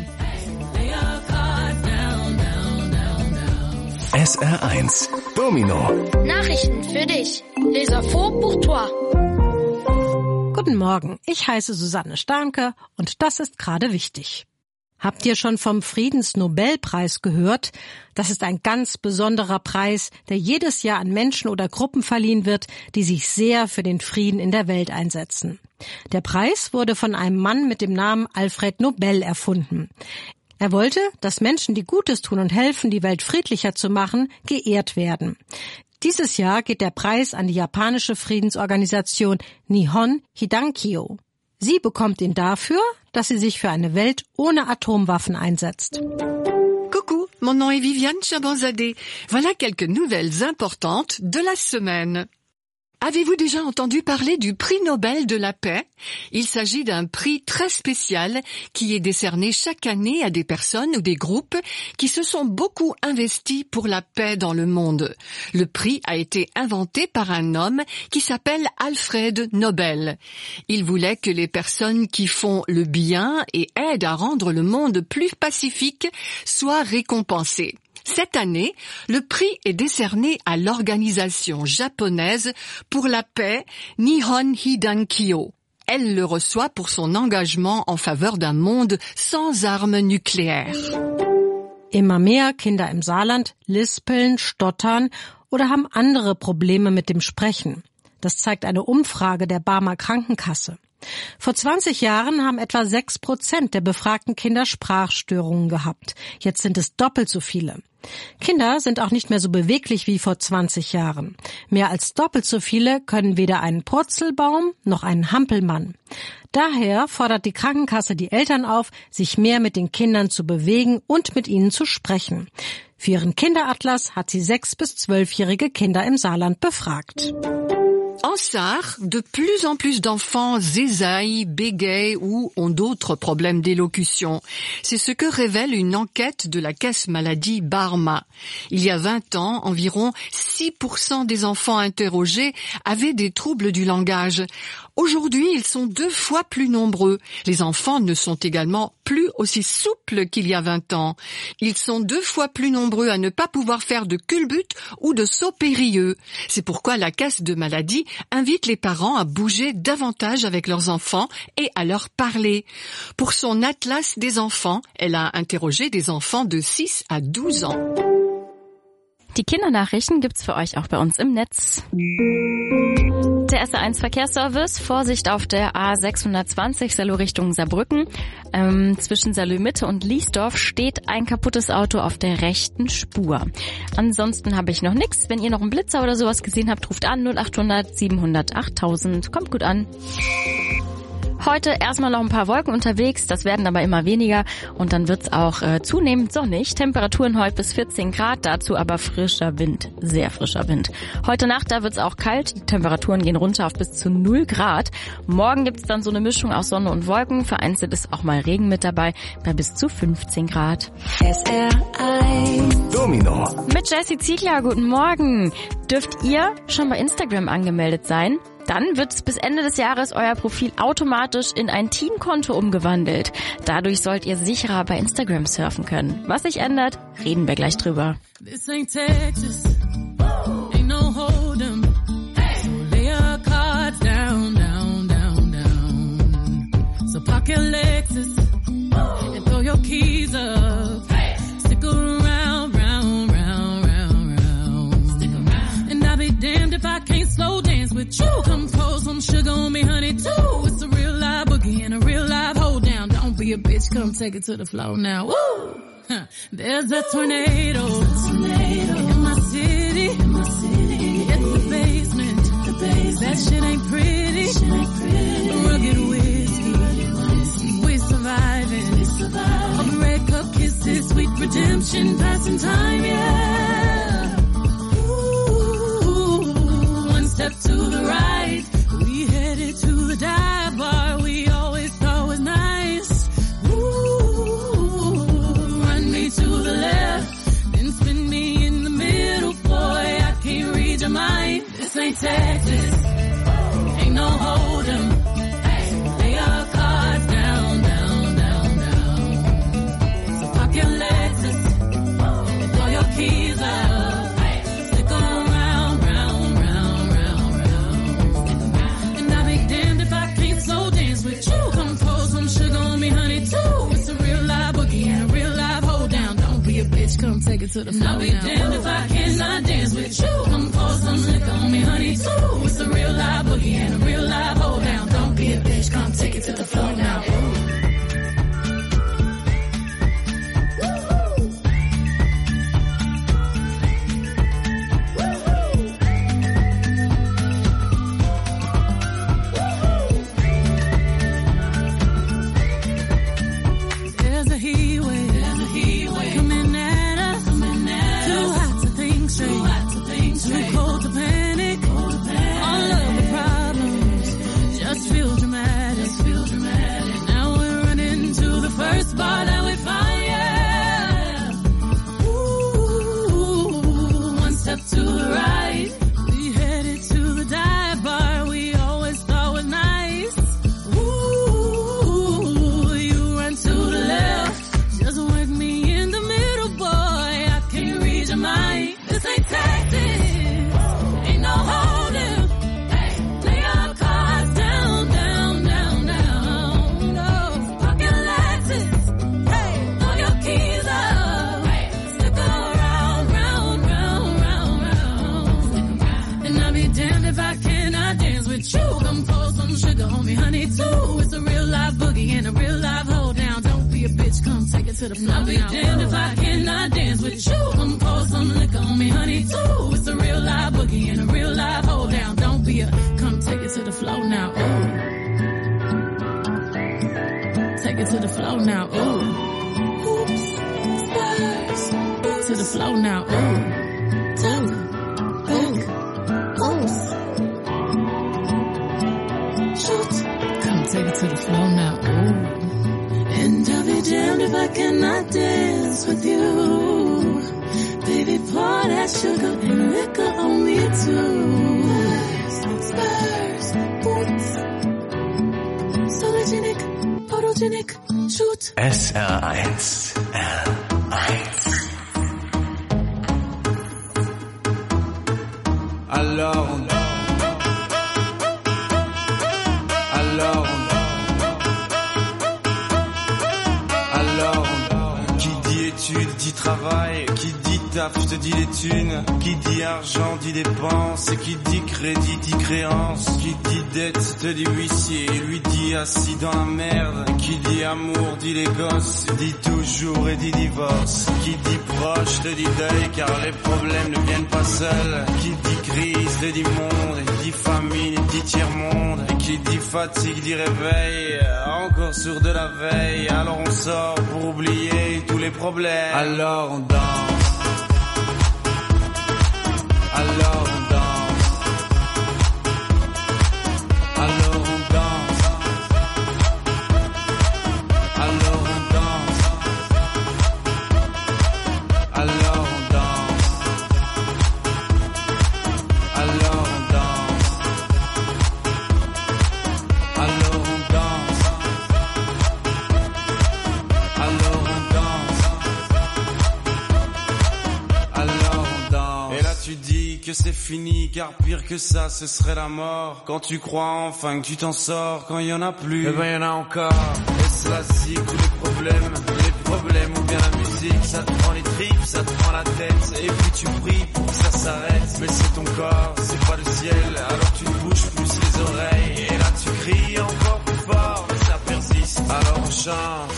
[SPEAKER 9] S R eins Domino.
[SPEAKER 12] Nachrichten für dich. Les infos pour toi.
[SPEAKER 2] Guten Morgen, ich heiße Susanne Starnke und das ist gerade wichtig. Habt ihr schon vom Friedensnobelpreis gehört? Das ist ein ganz besonderer Preis, der jedes Jahr an Menschen oder Gruppen verliehen wird, die sich sehr für den Frieden in der Welt einsetzen. Der Preis wurde von einem Mann mit dem Namen Alfred Nobel erfunden.
[SPEAKER 18] Er wollte, dass Menschen, die Gutes tun und helfen, die Welt friedlicher zu machen, geehrt werden. Dieses Jahr geht der Preis an die japanische Friedensorganisation Nihon Hidankyo. Sie bekommt ihn dafür, dass sie sich für eine Welt ohne Atomwaffen einsetzt.
[SPEAKER 19] Coucou, mon nom est Viviane Chabanzadeh. Voilà quelques nouvelles importantes de la semaine. Avez-vous déjà entendu parler du prix Nobel de la paix? Il s'agit d'un prix très spécial qui est décerné chaque année à des personnes ou des groupes qui se sont beaucoup investis pour la paix dans le monde. Le prix a été inventé par un homme qui s'appelle Alfred Nobel. Il voulait que les personnes qui font le bien et aident à rendre le monde plus pacifique soient récompensées. Cette année, le prix est décerné à l'organisation japonaise pour la paix Nihon Hidankyo. Elle le reçoit pour son engagement en faveur d'un monde sans armes nucléaires.
[SPEAKER 18] Immer mehr Kinder im Saarland lispeln, stottern oder haben andere Probleme mit dem Sprechen. Das zeigt eine Umfrage der Barmer Krankenkasse. Vor zwanzig Jahren haben etwa sechs Prozent der befragten Kinder Sprachstörungen gehabt. Jetzt sind es doppelt so viele. Kinder sind auch nicht mehr so beweglich wie vor zwanzig Jahren. Mehr als doppelt so viele können weder einen Purzelbaum noch einen Hampelmann. Daher fordert die Krankenkasse die Eltern auf, sich mehr mit den Kindern zu bewegen und mit ihnen zu sprechen. Für ihren Kinderatlas hat sie sechs- bis zwölfjährige Kinder im Saarland befragt.
[SPEAKER 19] En Sarre, de plus en plus d'enfants zézaillent, bégayent ou ont d'autres problèmes d'élocution. C'est ce que révèle une enquête de la caisse maladie Barma. Il y a vingt ans, environ six pour cent des enfants interrogés avaient des troubles du langage. Aujourd'hui, ils sont deux fois plus nombreux. Les enfants ne sont également plus aussi souples qu'il y a vingt ans. Ils sont deux fois plus nombreux à ne pas pouvoir faire de culbute ou de saut périlleux. C'est pourquoi la caisse de maladie invite les parents à bouger davantage avec leurs enfants et à leur parler. Pour son atlas des enfants, elle a interrogé des enfants de six à douze ans.
[SPEAKER 4] Die Kindernachrichten gibt's für euch auch bei uns im Netz. Der S R eins Verkehrsservice, Vorsicht auf der A sechshundertzwanzig Salou Richtung Saarbrücken. Ähm, zwischen Salou Mitte und Liesdorf steht ein kaputtes Auto auf der rechten Spur. Ansonsten habe ich noch nichts. Wenn ihr noch einen Blitzer oder sowas gesehen habt, ruft an null achthundert siebenhundert achttausend. Kommt gut an. Heute erstmal noch ein paar Wolken unterwegs, das werden aber immer weniger und dann wird's auch äh, zunehmend sonnig. Temperaturen heute bis vierzehn Grad, dazu aber frischer Wind, sehr frischer Wind. Heute Nacht, da wird's auch kalt, die Temperaturen gehen runter auf bis zu null Grad. Morgen gibt's dann so eine Mischung aus Sonne und Wolken, vereinzelt ist auch mal Regen mit dabei, bei bis zu fünfzehn Grad.
[SPEAKER 5] S R eins
[SPEAKER 9] Domino.
[SPEAKER 4] Mit Jessie Ziegler, guten Morgen. Dürft ihr schon bei Instagram angemeldet sein? Dann wird bis Ende des Jahres euer Profil automatisch in ein Teamkonto umgewandelt. Dadurch sollt ihr sicherer bei Instagram surfen können. Was sich ändert, reden wir gleich drüber.
[SPEAKER 14] This ain't Texas, ain't no hold'em. So lay your cards down, down, down, down. So park your Lexus and throw your keys up. Stick around, round, round, round, round. Stick around. And I'll be damned if I can't slow dance with you. Come pour some sugar on me, honey, too. It's a real live boogie and a real live hold down. Don't be a bitch, come take it to the floor now. Woo! Huh. There's a tornado, tornado in my city. In my city. It's the basement. The basement. That shit ain't pretty. Shit ain't pretty. Rugged whiskey. Rugged whiskey. We're surviving. We're surviving. All the red cup kisses, sweet redemption, passing time, yeah. Ooh, one step to the right. We headed to the dive bar we always thought was nice. Ooh, run me to the left, then spin me in the middle, boy, I can't read your mind. This ain't Texas, ain't no hold'em. Lay your cards down, down, down, down. So park your Lexus and throw your keys up. Stick around, round, round, round, round. And I'll be damned if I can't slow dance with you. Come pour some sugar on me, honey, too. It's a real live boogie and a real live hold down. Don't be a bitch, come take it to the floor. I'll be damned if I cannot dance with you. Come pour some liquor on me, honey, too. It's a real live boogie and a real live hold down. Don't be a bitch, come take it to the floor now. Ooh. heat wave. There's a heat wave coming at us. Coming at Too us. hot to think straight. Too hot to think straight. Too cold to panic. Cold to panic. All of the problems just feel dramatic. Just feel dramatic. Now we're running to the first bar that we find. Yeah. Ooh, one step to the right. We headed to the dive bar we always thought was nice. Ooh, you run to the left. Just work me in the middle, boy. I can't read your mind. This ain't tactics. Ain't no holding. Lay our cards down, down, down, down. No, pocket Lexus. Hey, throw your keys up. Stick around, round, round, round, round. And I'll be damned if I cannot dance with you. Come pour some sugar on me, honey, too. It's a real life boogie and a real life hold down. Don't be a bitch, come take it to the floor. I'll be damned if I cannot dance with you. Come pour some liquor on me, honey, too. It's a real life boogie and a real life hold down. Don't be a, come take it to the floor now, ooh. Take it to the floor now, ooh. Oops, spurs, to the floor now, ooh. Duck, back, oops. Shoot, come take it to the floor now, ooh. And I'll be damned if I cannot dance with you. Baby, pour that sugar and liquor on me too. Spurs, boots, sologenic, photogenic, shoot.
[SPEAKER 9] S R eins, R eins.
[SPEAKER 20] Alors on Alors on Alors on Qui dit études dit travail. Qui dit taf te dit les thunes. Qui dit argent dit dépenses. Et qui dit crédit dit créance. Qui dit dette te dit huissier. Lui dit assis dans la merde. Qui dit amour dit les gosses. Dit toujours et dit divorce. Qui dit proche te dit deuil car les problèmes ne viennent pas seuls. Qui dit crise te dit monde. Et dit famine dit tiers-monde. Et qui dit fatigue dit réveil. Encore sur de la veille. Alors on sort pour oublier tous les problèmes. Alors on danse. Alors on danse. Alors on danse. Alors on danse. Alors on danse. Alors on danse. Alors on danse. Alors on danse. Alors on danse. Et là tu dis que c'est fini, car pire que ça ce serait la mort. Quand tu crois enfin que tu t'en sors, quand il y en a plus, eh ben y en a encore. Est-ce la zik ou les problèmes, les problèmes ou bien la musique. Ça te prend les tripes, ça te prend la tête. Et puis tu pries pour que ça s'arrête. Mais c'est ton corps, c'est pas le ciel. Alors tu te bouges plus les oreilles. Et là tu cries encore plus fort, mais ça persiste. Alors on chante.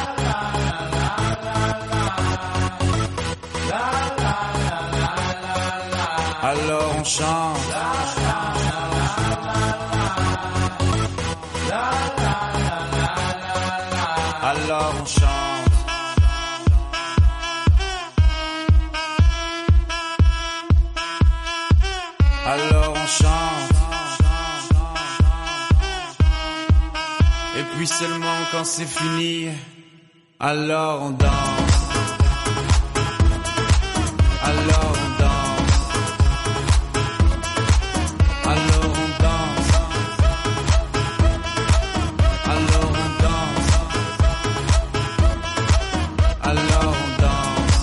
[SPEAKER 20] Alors on chante. Alors on chante. Alors on chante. Et puis seulement quand c'est fini, alors on danse. Alors on danse. Alors on danse. Alors on danse. Alors on danse.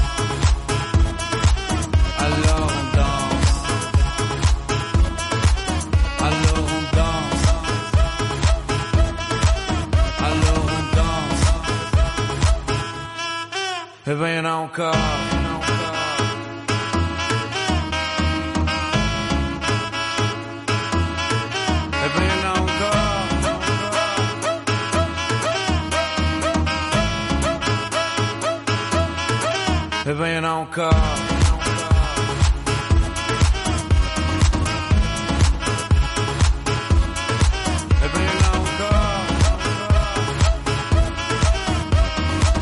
[SPEAKER 20] Alors on danse. Alors on danse. Alors on danse. Eh ben y'en a encore. Eh ben y'en a encore. Eh ben y'en a encore.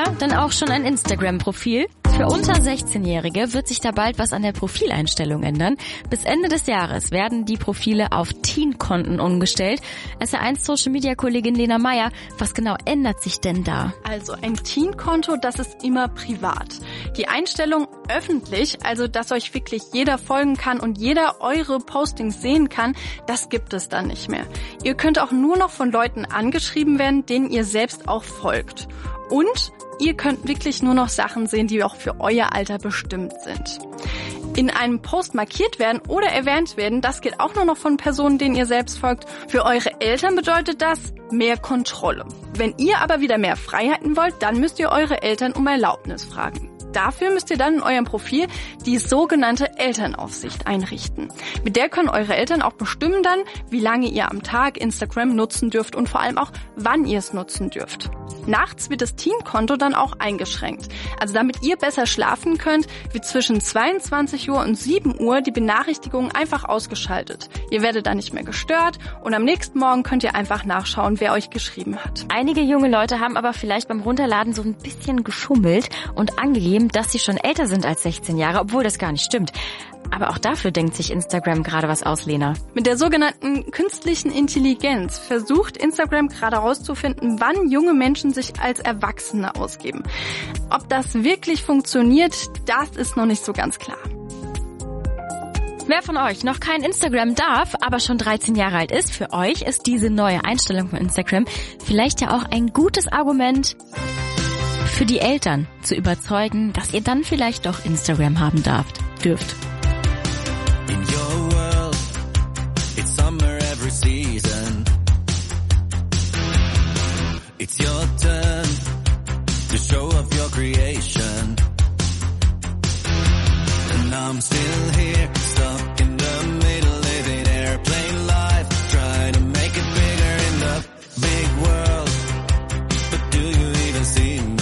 [SPEAKER 4] Oder dann auch schon ein Instagram-Profil? Für unter sechzehnjährige wird sich da bald was an der Profileinstellung ändern. Bis Ende des Jahres werden die Profile auf Teen-Konten umgestellt. S R eins Social-Media-Kollegin Lena Meyer, was genau ändert sich denn da?
[SPEAKER 21] Also ein Teen-Konto, das ist immer privat. Die Einstellung öffentlich, also dass euch wirklich jeder folgen kann und jeder eure Postings sehen kann, das gibt es dann nicht mehr. Ihr könnt auch nur noch von Leuten angeschrieben werden, denen ihr selbst auch folgt. Und ihr könnt wirklich nur noch Sachen sehen, die auch für euer Alter bestimmt sind. In einem Post markiert werden oder erwähnt werden, das geht auch nur noch von Personen, denen ihr selbst folgt. Für eure Eltern bedeutet das mehr Kontrolle. Wenn ihr aber wieder mehr Freiheiten wollt, dann müsst ihr eure Eltern um Erlaubnis fragen. Dafür müsst ihr dann in eurem Profil die sogenannte Elternaufsicht einrichten. Mit der können eure Eltern auch bestimmen dann, wie lange ihr am Tag Instagram nutzen dürft und vor allem auch, wann ihr es nutzen dürft. Nachts wird das Teen-Konto dann auch eingeschränkt. Also damit ihr besser schlafen könnt, wird zwischen zweiundzwanzig Uhr und sieben Uhr die Benachrichtigungen einfach ausgeschaltet. Ihr werdet dann nicht mehr gestört und am nächsten Morgen könnt ihr einfach nachschauen, wer euch geschrieben hat.
[SPEAKER 4] Einige junge Leute haben aber vielleicht beim Runterladen so ein bisschen geschummelt und angegeben, dass sie schon älter sind als sechzehn Jahre, obwohl das gar nicht stimmt. Aber auch dafür denkt sich Instagram gerade was aus, Lena.
[SPEAKER 21] Mit der sogenannten künstlichen Intelligenz versucht Instagram gerade herauszufinden, wann junge Menschen sich als Erwachsene ausgeben. Ob das wirklich funktioniert, das ist noch nicht so ganz klar.
[SPEAKER 4] Wer von euch noch kein Instagram darf, aber schon dreizehn Jahre alt ist, für euch ist diese neue Einstellung von Instagram vielleicht ja auch ein gutes Argument für die Eltern zu überzeugen, dass ihr dann vielleicht doch Instagram haben darft, dürft.
[SPEAKER 22] In your world, it's summer every season. It's your turn to show off your creation. And I'm still here, stuck in the middle, living airplane life, trying to make it bigger in the big world. But do you even see me?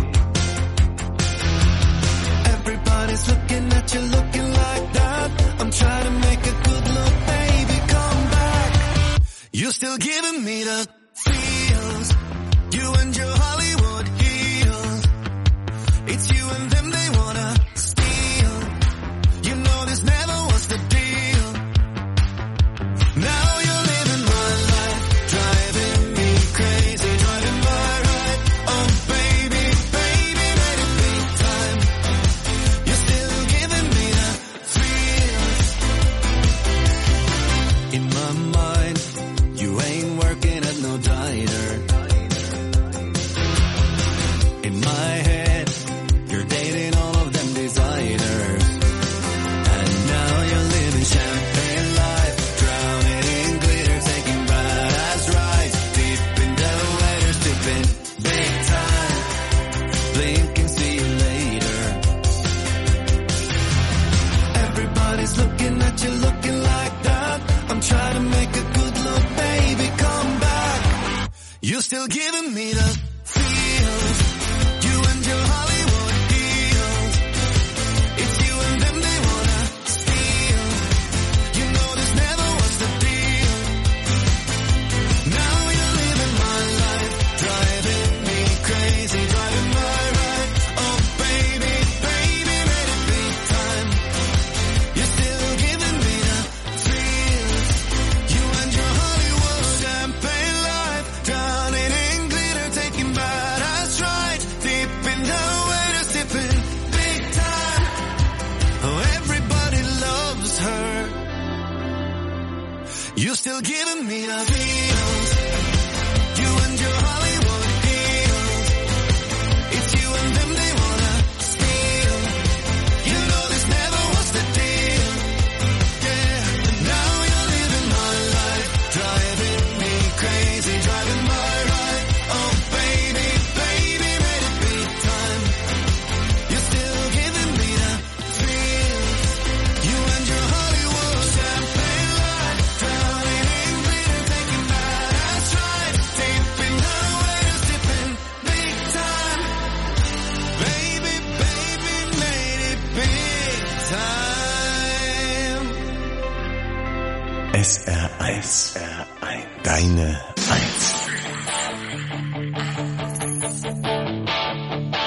[SPEAKER 22] Everybody's looking at you, looking like that. I'm trying to make a good look, baby, come back. You're still giving me the feels. You and your Hollywood heels. It's you and them they wanna steal. You know this never was the deal. Now you're living my life, driving me crazy, driving my ride. Oh baby, baby, let it be time. You're still giving me the feels. In my mind, you ain't working at no diner. In my head, you're dating all of them designers. And now you're living champagne life, drowning in glitter, taking badass rides, deep in the water, sipping big time, blinking, see you later. Everybody's looking at you, looking like that. I'm trying to make a good look, baby, come back. You're still giving me the feels. You and your Hollywood deals. It's you and them they wanna steal. You know this never was the deal. Now you're living my life, driving me crazy, driving my ride. Oh baby, baby, let it be time. You're still giving me the feels. You and your Hollywood champagne life, drowning in glitter, taking badass rides, deep in the water, sipping big time. Oh, everybody loves her. You're still giving me the feels. You and your Hollywood deals. It's you and them they wanna steal. You know this never was the deal. Yeah, and now you're living my life, driving me crazy, driving my ride. Oh baby, baby, let it be time. You're still giving me the feels. You and your Hollywood champagne life, drowning in glitter, taking badass rides, deep in the water, sipping big time. Baby, baby, made it big time.
[SPEAKER 9] S R eins. Deine Eins.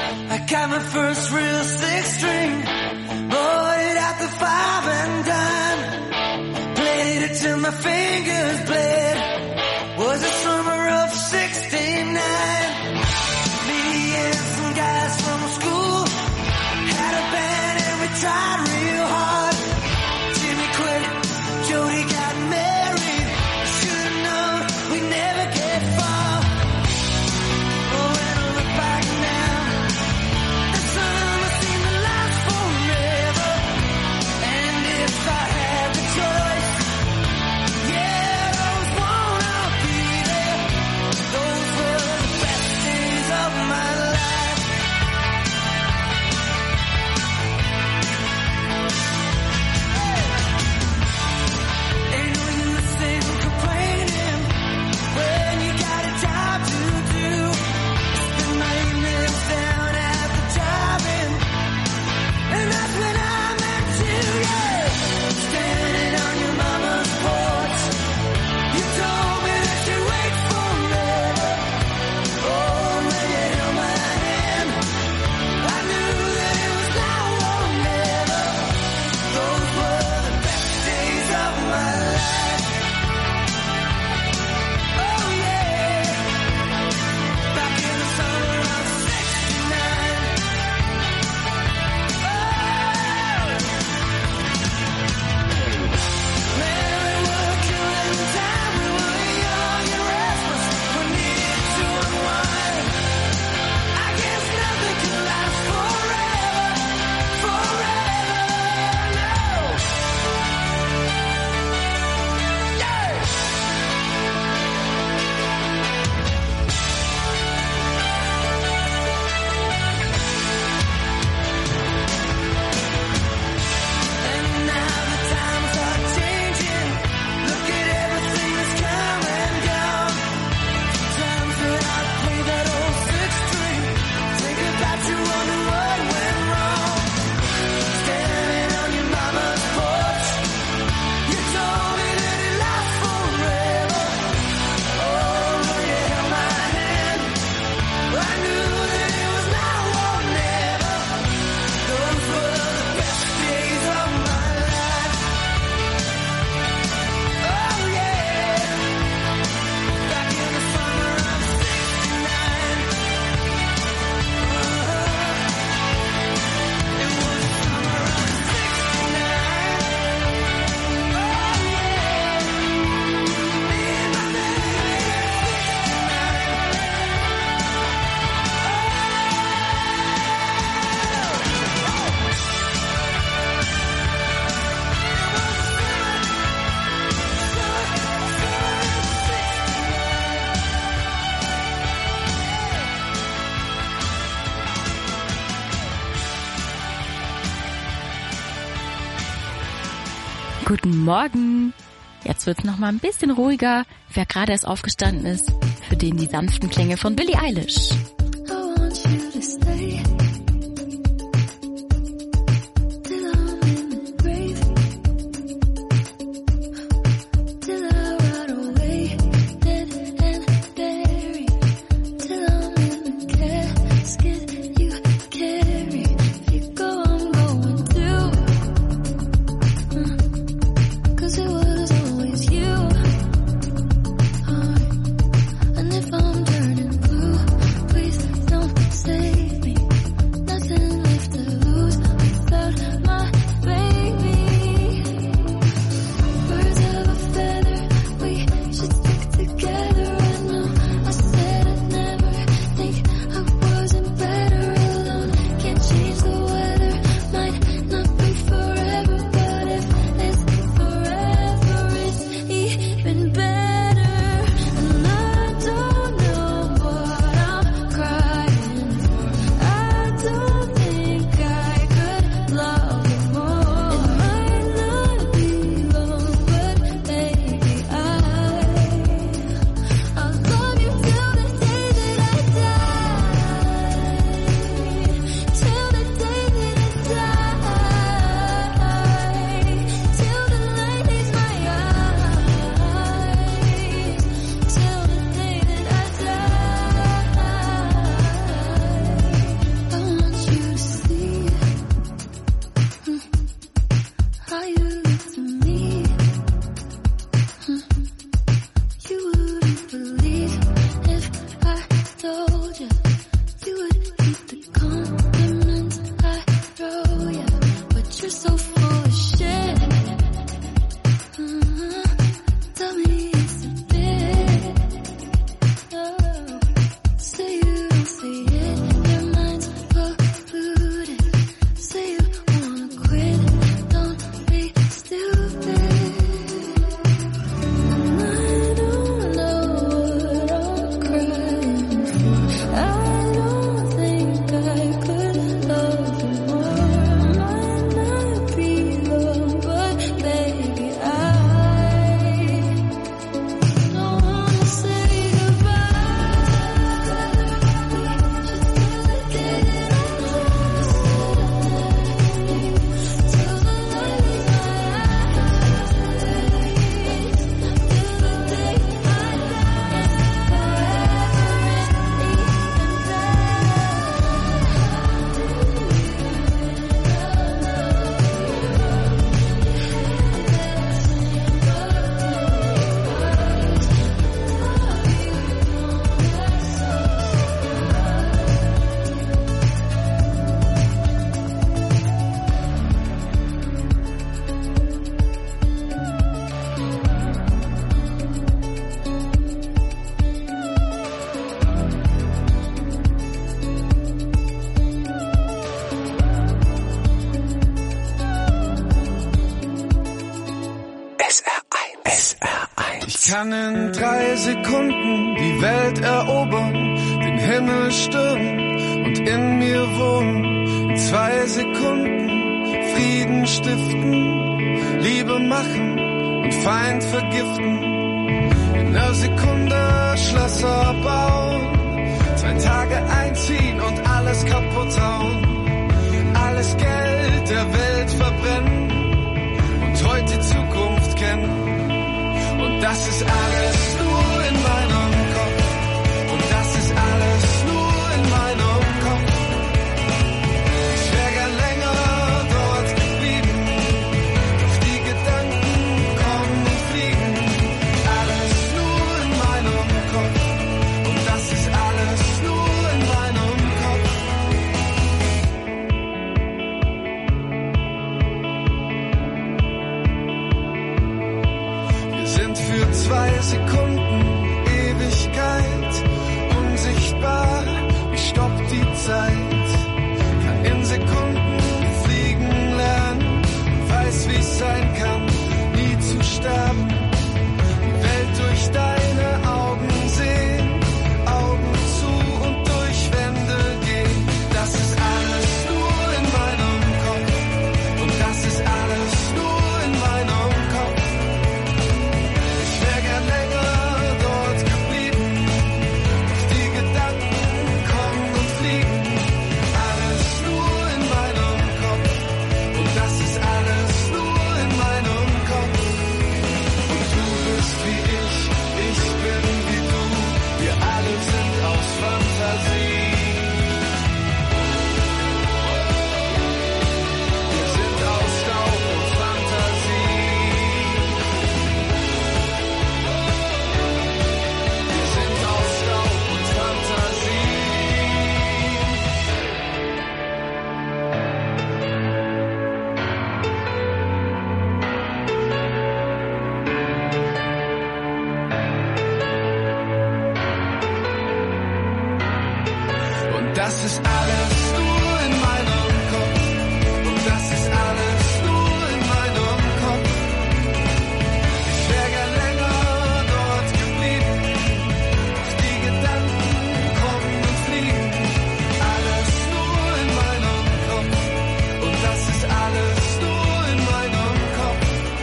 [SPEAKER 4] Guten Morgen. Jetzt wird's noch mal ein bisschen ruhiger. Wer gerade erst aufgestanden ist, für den die sanften Klänge von Billie Eilish.
[SPEAKER 16] Ich kann in drei Sekunden die Welt erobern, den Himmel stürmen und in mir wohnen. In zwei Sekunden Frieden stiften, Liebe machen und Feind vergiften. In einer Sekunde Schlösser bauen, zwei Tage einziehen und alles kaputt hauen. Alles Geld der Welt verbrennen und heute die Zukunft kennen. Und das ist alles nur in meinem Kopf. Und das ist alles nur in meinem Kopf. Ich wär gern länger dort geblieben, doch die Gedanken kommen und fliegen. Alles nur in meinem Kopf. Und das ist alles nur in meinem Kopf. Wir sind für zwei Sekunden Das ist alles nur in meinem Kopf. Und das ist alles nur in meinem Kopf. Ich wär gern länger dort geblieben. Doch die Gedanken kommen und fliegen. Alles nur in meinem Kopf. Und das ist alles nur in meinem Kopf.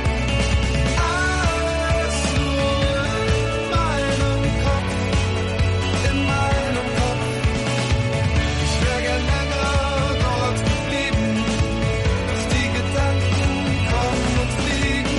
[SPEAKER 16] Alles nur in meinem Kopf. In meinem Kopf. Ich wär gern länger dort geblieben. Doch die Gedanken kommen und fliegen.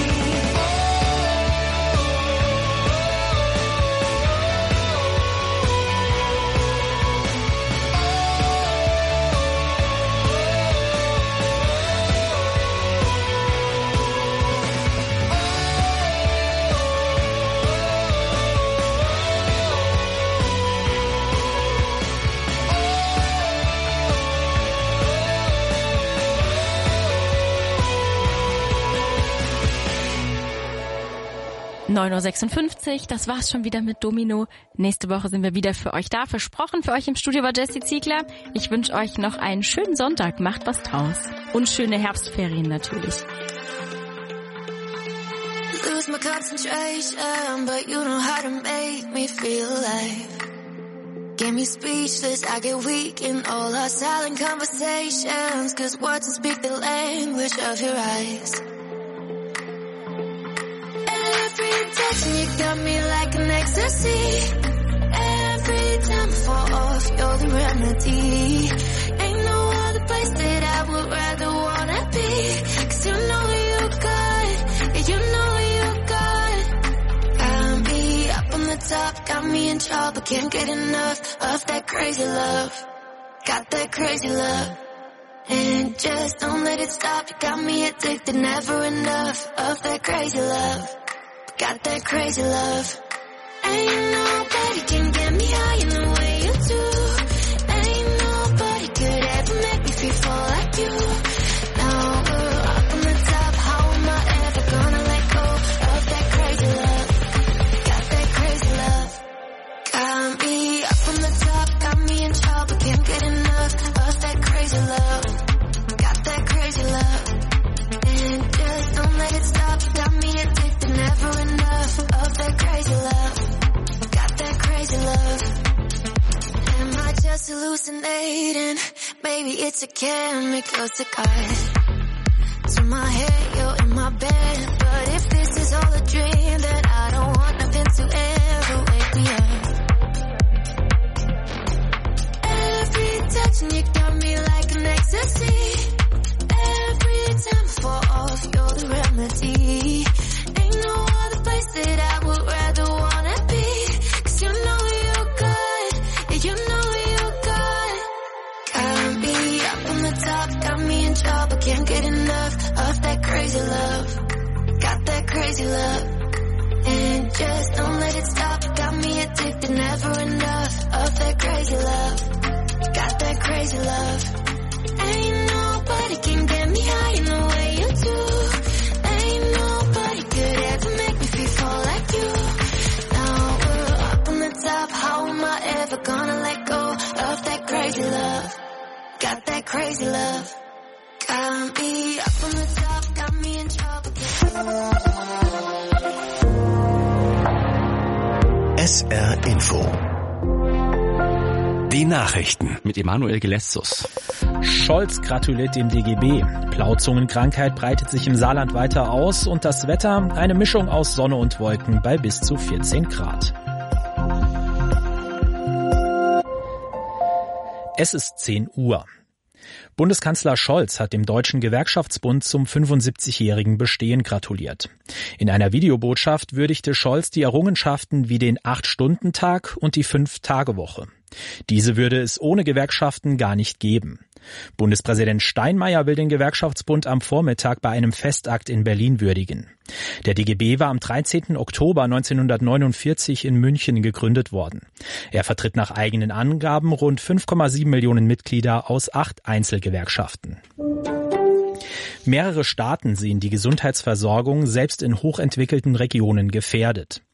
[SPEAKER 4] neun Uhr sechsundfünfzig, das war's schon wieder mit Domino. Nächste Woche sind wir wieder für euch da. Versprochen, für euch im Studio war Jessie Ziegler. Ich wünsche euch noch einen schönen Sonntag. Macht was draus. Und schöne Herbstferien natürlich.
[SPEAKER 5] Lose my concentration, but you know how to make me feel alive. Get me speechless, I get weak in all our silent conversations. Cause words don't speak the language of your eyes. Every touch and you got me like an ecstasy. Every time I fall off, you're the remedy. Ain't no other place that I would rather wanna be. Cause you know you got, yeah, you know you got. Got me up on the top, got me in trouble, can't get enough of that crazy love. Got that crazy love. And just don't let it stop, you got me addicted, never enough of that crazy love. Got that crazy love. Ain't nobody can get me high in the way you do. Ain't nobody could ever make me feel full like you. Now we're up on the top, how am I ever gonna let go of that crazy love? Got that crazy love. Got me up on the top, got me in trouble, can't get enough of that crazy love. Got that crazy love. And just don't let it stop, you got me addicted, never enough of that crazy love. Got that crazy love. Am I just hallucinating? Maybe it's a chemical to cut to my head, you're in my bed. But if this is all a dream, then I don't want nothing to ever wake me up. Every touch and you got me like an ecstasy. Every time I fall off, you're the remedy. Ain't no other place that I would rather wanna be. Cause you know you got, yeah, you know you got. Got me up on the top, got me in trouble, can't get enough of that crazy love. Got that crazy love. And just don't let it stop, got me addicted, never enough of that crazy love. Got that crazy love. Ain't nobody can get me high in the way you do. Ain't nobody could ever make me feel full like you. Now we're up on the top, how am I ever gonna let go of that crazy love? Got that crazy love. Got me up on the top, got me in trouble.
[SPEAKER 9] S R Info. Die Nachrichten
[SPEAKER 1] mit Emanuel Gelessus.
[SPEAKER 3] Scholz gratuliert dem D G B. Blauzungenkrankheit breitet sich im Saarland weiter aus und das Wetter eine Mischung aus Sonne und Wolken bei bis zu vierzehn Grad. Es ist zehn Uhr. Bundeskanzler Scholz hat dem Deutschen Gewerkschaftsbund zum fünfundsiebzigjährigen Bestehen gratuliert. In einer Videobotschaft würdigte Scholz die Errungenschaften wie den acht-Stunden-Tag und die Fünf-Tage-Woche. Diese würde es ohne Gewerkschaften gar nicht geben. Bundespräsident Steinmeier will den Gewerkschaftsbund am Vormittag bei einem Festakt in Berlin würdigen. Der D G B war am dreizehnten Oktober neunzehnhundertneunundvierzig in München gegründet worden. Er vertritt nach eigenen Angaben rund fünf Komma sieben Millionen Mitglieder aus acht Einzelgewerkschaften. Mehrere Staaten sehen die Gesundheitsversorgung selbst in hochentwickelten Regionen gefährdet.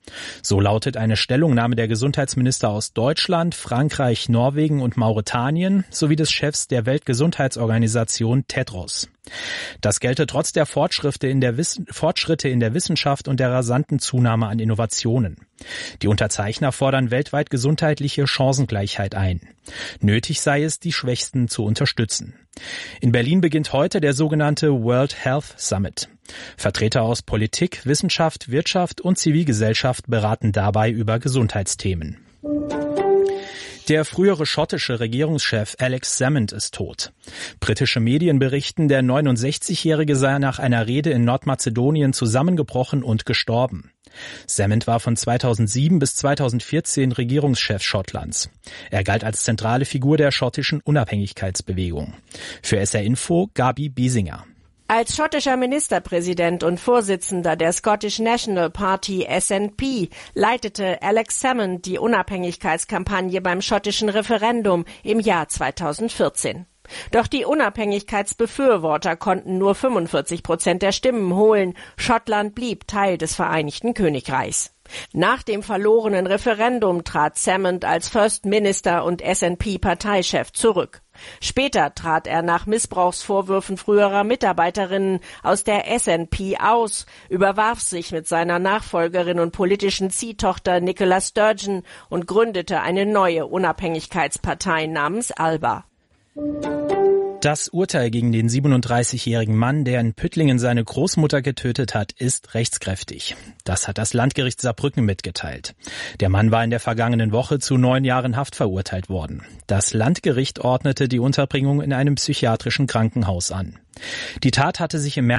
[SPEAKER 3] So lautet eine Stellungnahme der Gesundheitsminister aus Deutschland, Frankreich, Norwegen und Mauretanien sowie des Chefs der Weltgesundheitsorganisation Tedros. Das gelte trotz der Fortschritte in der, Wiss- Fortschritte in der Wissenschaft und der rasanten Zunahme an Innovationen. Die Unterzeichner fordern weltweit gesundheitliche Chancengleichheit ein. Nötig sei es, die Schwächsten zu unterstützen. In Berlin beginnt heute der sogenannte World Health Summit. Vertreter aus Politik, Wissenschaft, Wirtschaft und Zivilgesellschaft beraten dabei über Gesundheitsthemen. Der frühere schottische Regierungschef Alex Salmond ist tot. Britische Medien berichten, der neunundsechzigjährige sei nach einer Rede in Nordmazedonien zusammengebrochen und gestorben. Salmond war von zweitausendsieben bis zweitausendvierzehn Regierungschef Schottlands. Er galt als zentrale Figur der schottischen Unabhängigkeitsbewegung. Für S R Info Gabi Biesinger.
[SPEAKER 1] Als schottischer Ministerpräsident und Vorsitzender der Scottish National Party S N P leitete Alex Salmond die Unabhängigkeitskampagne beim schottischen Referendum im Jahr zweitausendvierzehn. Doch die Unabhängigkeitsbefürworter konnten nur fünfundvierzig Prozent der Stimmen holen. Schottland blieb Teil des Vereinigten Königreichs. Nach dem verlorenen Referendum trat Salmond als First Minister und S N P-Parteichef zurück. Später trat er nach Missbrauchsvorwürfen früherer Mitarbeiterinnen aus der S N P aus, überwarf sich mit seiner Nachfolgerin und politischen Ziehtochter Nicola Sturgeon und gründete eine neue Unabhängigkeitspartei namens ALBA.
[SPEAKER 3] Das Urteil gegen den siebenunddreißigjährigen Mann, der in Püttlingen seine Großmutter getötet hat, ist rechtskräftig. Das hat das Landgericht Saarbrücken mitgeteilt. Der Mann war in der vergangenen Woche zu neun Jahren Haft verurteilt worden. Das Landgericht ordnete die Unterbringung in einem psychiatrischen Krankenhaus an. Die Tat hatte sich im März